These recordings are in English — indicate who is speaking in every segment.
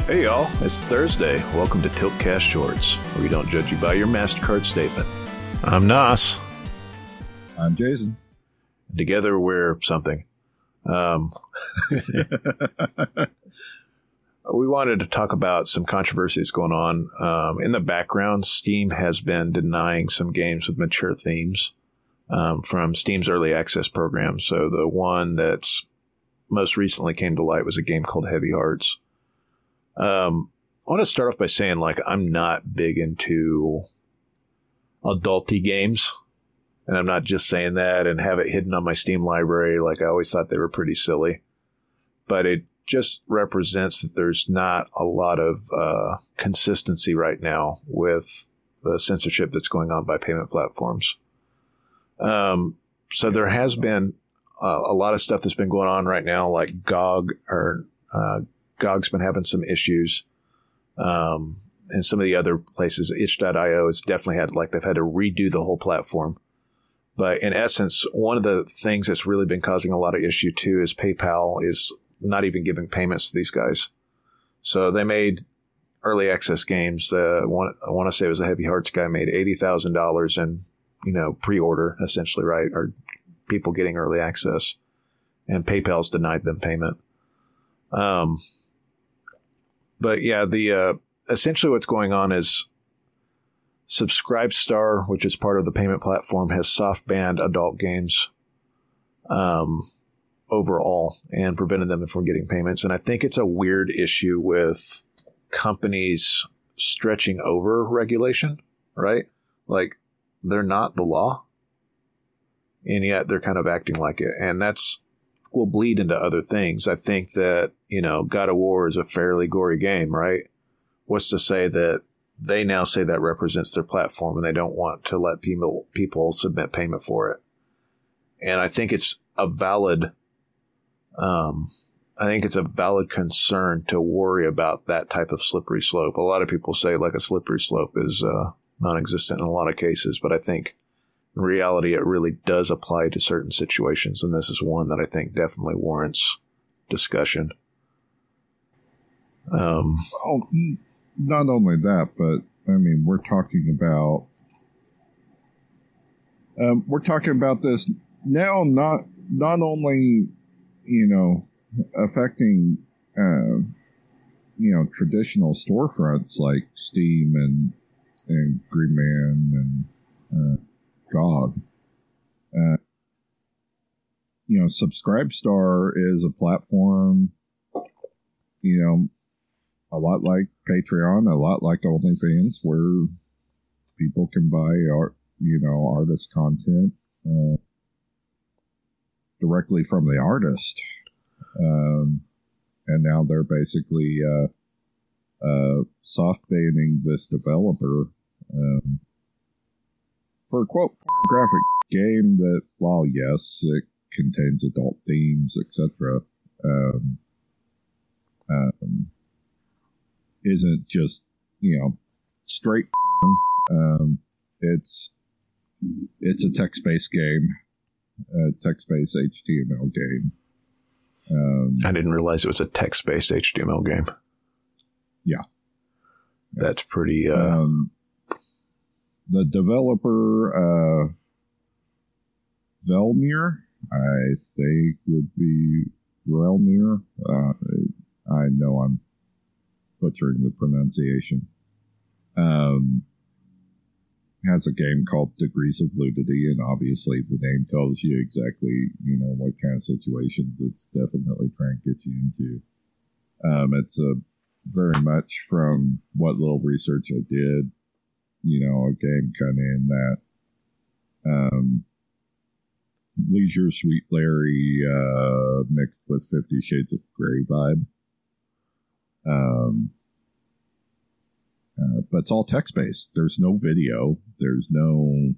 Speaker 1: Hey y'all, it's Thursday. Welcome to Tiltcast Shorts, where we don't judge you by your MasterCard statement. I'm Nas.
Speaker 2: I'm Jason.
Speaker 1: Together we're something. We wanted to talk about some controversies going on. In the background, Steam has been denying some games with mature themes from Steam's early access program. So the one that's most recently came to light was a game called Heavy Hearts. I want to start off by saying, I'm not big into adulty games, and I'm not just saying that and have it hidden on my Steam library. I always thought they were pretty silly, but it just represents that there's not a lot of consistency right now with the censorship that's going on by payment platforms. So there has been a lot of stuff that's been going on right now, like GOG's been having some issues. And some of the other places, itch.io has definitely had, they've had to redo the whole platform. But in essence, one of the things that's really been causing a lot of issue too is PayPal is not even giving payments to these guys. So they made early access games. I want to say it was a Heavy Hearts guy made $80,000 in, pre-order essentially, right? Or people getting early access, and PayPal's denied them payment. But yeah, essentially what's going on is Subscribestar, which is part of the payment platform, has soft banned adult games overall and prevented them from getting payments. And I think it's a weird issue with companies stretching over regulation, right? They're not the law, and yet they're kind of acting like it. And that's will bleed into other things. I think that, God of War is a fairly gory game, right? What's to say that they now say that represents their platform and they don't want to let people submit payment for it? And I think it's a valid concern to worry about that type of slippery slope. A lot of people say a slippery slope is non-existent in a lot of cases, but I think in reality, it really does apply to certain situations, and this is one that I think definitely warrants discussion.
Speaker 2: Not only that, but we're talking about this now. Not only affecting traditional storefronts like Steam and Green Man and GOG. Subscribestar is a platform, a lot like Patreon, a lot like OnlyFans, where people can buy artist content directly from the artist. And now they're basically soft banning this developer for a quote pornographic game that, while yes, it contains adult themes, etc., isn't just straight porn. It's a text-based game, a text-based HTML game.
Speaker 1: I didn't realize it was a text-based HTML game.
Speaker 2: Yeah,
Speaker 1: that's pretty.
Speaker 2: The developer, Velmir, I think would be Velmir. I know I'm butchering the pronunciation. Has a game called Degrees of Ludity, and obviously the name tells you exactly, what kind of situations it's definitely trying to get you into. It's very much, from what little research I did, a game kind of in that Leisure Suite Larry mixed with 50 Shades of Grey vibe. But it's all text-based. There's no video. There's no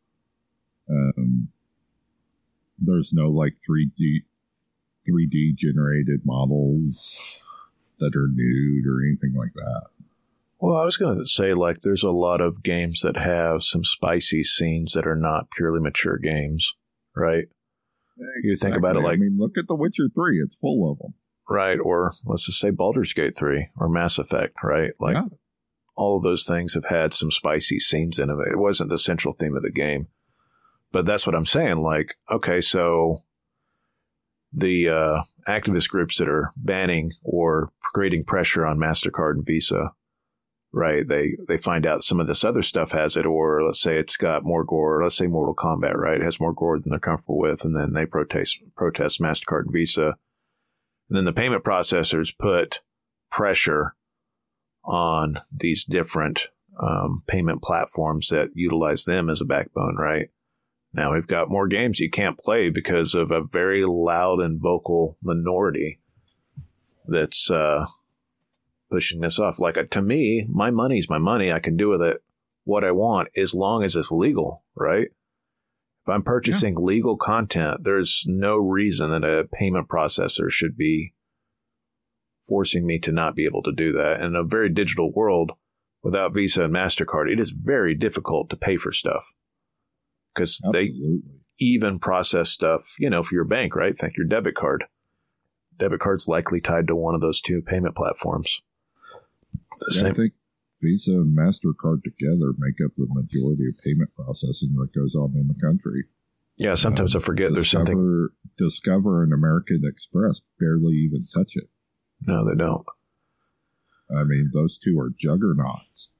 Speaker 2: 3D generated models that are nude or anything like that.
Speaker 1: Well, I was going to say, there's a lot of games that have some spicy scenes that are not purely mature games, right?
Speaker 2: Exactly.
Speaker 1: You think about it
Speaker 2: look at The Witcher 3. It's full of them.
Speaker 1: Right. Or let's just say Baldur's Gate 3 or Mass Effect, right? Like all of those things have had some spicy scenes in them. It wasn't the central theme of the game. But that's what I'm saying. Like, okay, so the activist groups that are banning or creating pressure on MasterCard and Visa, right? They find out some of this other stuff has it, or let's say it's got more gore. Let's say Mortal Kombat, right? It has more gore than they're comfortable with, and then they protest MasterCard and Visa. And then the payment processors put pressure on these different payment platforms that utilize them as a backbone, right? Now we've got more games you can't play because of a very loud and vocal minority that's pushing this off. Like, to me, my money's my money. I can do with it what I want as long as it's legal, right? If I'm purchasing legal content, there's no reason that a payment processor should be forcing me to not be able to do that. In a very digital world, without Visa and MasterCard, it is very difficult to pay for stuff. Because they even process stuff, for your bank, right? Think your debit card. Debit card's likely tied to one of those two payment platforms.
Speaker 2: I think Visa and MasterCard together make up the majority of payment processing that goes on in the country.
Speaker 1: Yeah, sometimes I forget there's something.
Speaker 2: Discover and American Express barely even touch it.
Speaker 1: No, they don't.
Speaker 2: I mean, those two are juggernauts.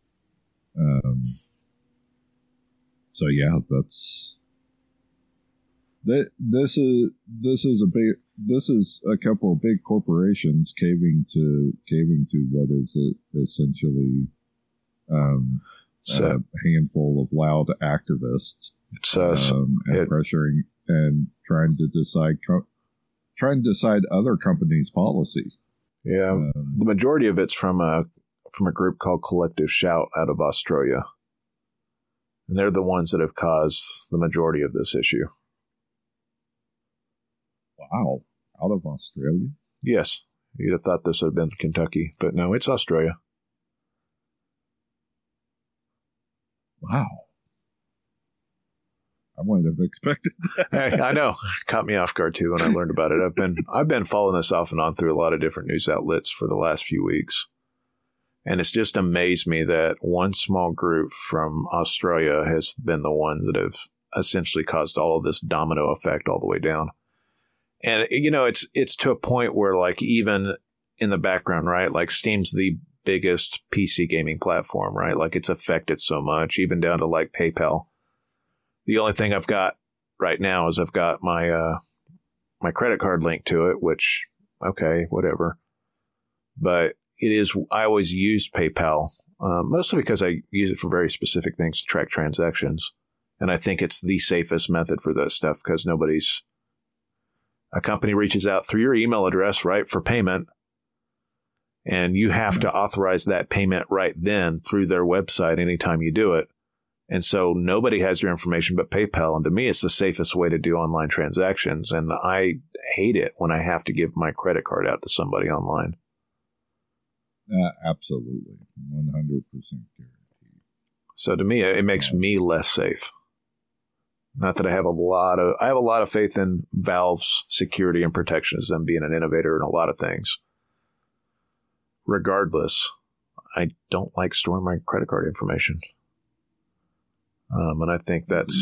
Speaker 2: So yeah, this is a couple of big corporations caving to what is essentially a handful of loud activists. And pressuring and trying to decide other companies' policy.
Speaker 1: Yeah, the majority of it's from a group called Collective Shout out of Australia. And they're the ones that have caused the majority of this issue.
Speaker 2: Wow. Out of Australia?
Speaker 1: Yes. You'd have thought this would have been Kentucky, but no, it's Australia.
Speaker 2: Wow. I wouldn't have expected that.
Speaker 1: Hey, I know. It caught me off guard too when I learned about it. I've been following this off and on through a lot of different news outlets for the last few weeks. And it's just amazed me that one small group from Australia has been the ones that have essentially caused all of this domino effect all the way down. And, it's to a point where, like, even in the background, right, like Steam's the biggest PC gaming platform, right? Like, it's affected so much, even down to, like, PayPal. The only thing I've got right now is I've got my my credit card linked to it, which, okay, whatever. But I always used PayPal, mostly because I use it for very specific things to track transactions. And I think it's the safest method for that stuff because a company reaches out through your email address, right, for payment. And you have to authorize that payment right then through their website anytime you do it. And so nobody has your information but PayPal. And to me, it's the safest way to do online transactions. And I hate it when I have to give my credit card out to somebody online.
Speaker 2: Absolutely. 100% guaranteed.
Speaker 1: So to me, it makes me less safe. Not that I have a lot of faith in Valve's security and protection as them being an innovator in a lot of things. Regardless, I don't like storing my credit card information. And I think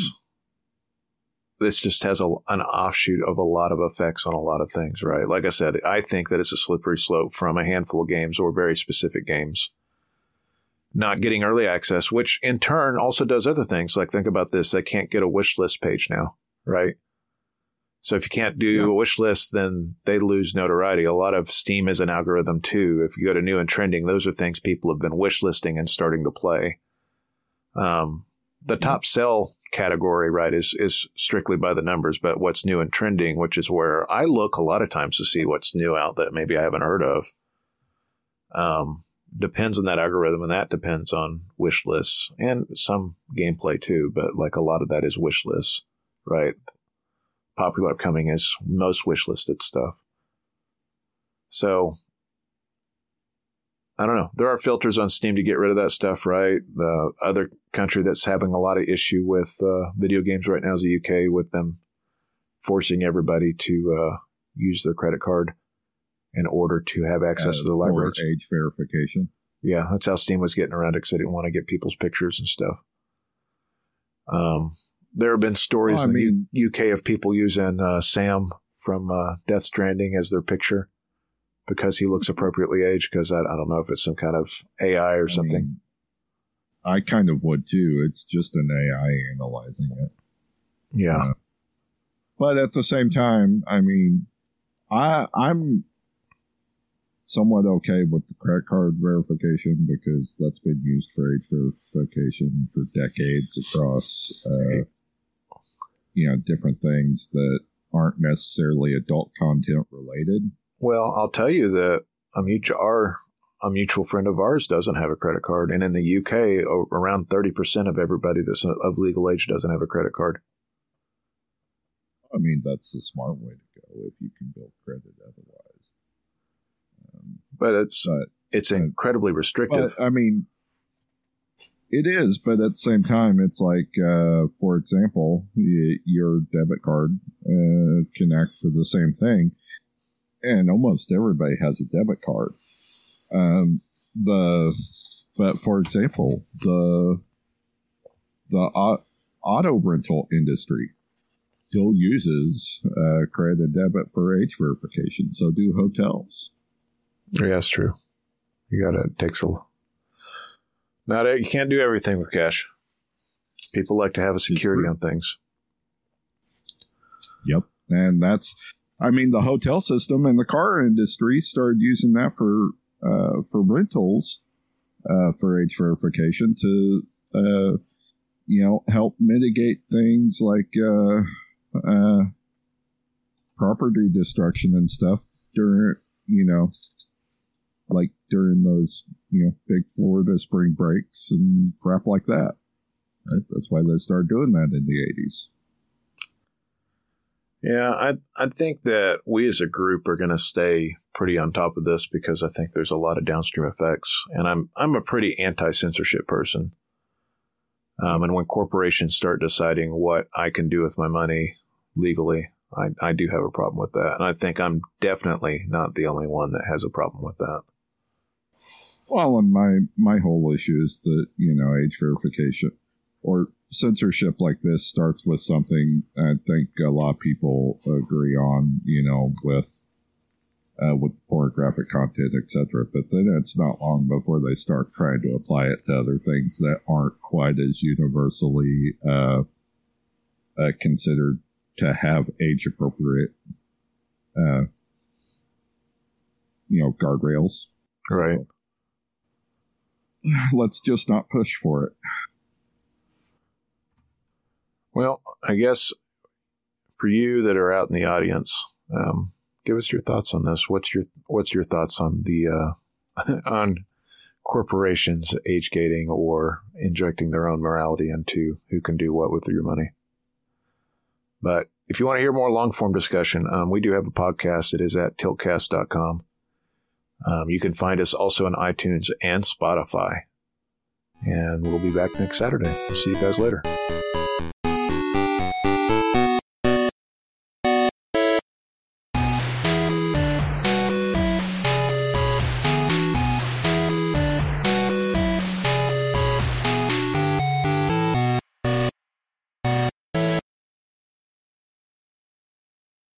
Speaker 1: this just has an offshoot of a lot of effects on a lot of things, right? Like I said, I think that it's a slippery slope from a handful of games or very specific games not getting early access, which in turn also does other things. Like, think about this. They can't get a wish list page now, right? So if you can't do a wish list, then they lose notoriety. A lot of Steam is an algorithm too. If you go to new and trending, those are things people have been wish listing and starting to play. The top sell category, right, is strictly by the numbers, but what's new and trending, which is where I look a lot of times to see what's new out that maybe I haven't heard of, depends on that algorithm, and that depends on wish lists and some gameplay too, but like a lot of that is wish lists, right? Popular upcoming is most wish listed stuff. So I don't know. There are filters on Steam to get rid of that stuff, right? The other country that's having a lot of issue with video games right now is the UK, with them forcing everybody to use their credit card. in order to have access to the libraries.
Speaker 2: Age verification.
Speaker 1: Yeah, that's how Steam was getting around it because they didn't want to get people's pictures and stuff. There have been stories in the UK of people using Sam from Death Stranding as their picture because he looks appropriately aged, because I don't know if it's some kind of AI or something.
Speaker 2: I kind of would too. It's just an AI analyzing it.
Speaker 1: Yeah.
Speaker 2: But at the same time, I mean, I'm somewhat okay with the credit card verification because that's been used for age verification for decades across, different things that aren't necessarily adult content related.
Speaker 1: Well, I'll tell you that a mutual friend of ours doesn't have a credit card, and in the UK, around 30% of everybody that's of legal age doesn't have a credit card.
Speaker 2: I mean, that's the smart way to go if you can build credit otherwise.
Speaker 1: But it's incredibly restrictive.
Speaker 2: But, I mean, it is, but at the same time, it's like, for example, your debit card can act for the same thing, and almost everybody has a debit card. But for example, the auto rental industry still uses credit and debit for age verification. So do hotels.
Speaker 1: Yeah, that's true. It takes a. You can't do everything with cash. People like to have a security on things.
Speaker 2: Yep, and the hotel system and the car industry started using that for rentals, for age verification to, help mitigate things like, property destruction and stuff during those, big Florida spring breaks and crap like that. Right? That's why they started doing that in the 80s.
Speaker 1: Yeah, I think that we as a group are going to stay pretty on top of this because I think there's a lot of downstream effects, and I'm a pretty anti-censorship person. And when corporations start deciding what I can do with my money legally, I do have a problem with that, and I think I'm definitely not the only one that has a problem with that.
Speaker 2: Well, and my whole issue is that age verification or censorship like this starts with something I think a lot of people agree on, with pornographic content, etc. But then it's not long before they start trying to apply it to other things that aren't quite as universally considered to have age appropriate, guardrails.
Speaker 1: Right.
Speaker 2: So, let's just not push for it.
Speaker 1: Well, I guess for you that are out in the audience, give us your thoughts on this. What's your thoughts on the on corporations age gating or injecting their own morality into who can do what with your money? But if you want to hear more long form discussion, we do have a podcast. It is at tiltcast.com. You can find us also on iTunes and Spotify. And we'll be back next Saturday. We'll see you guys later.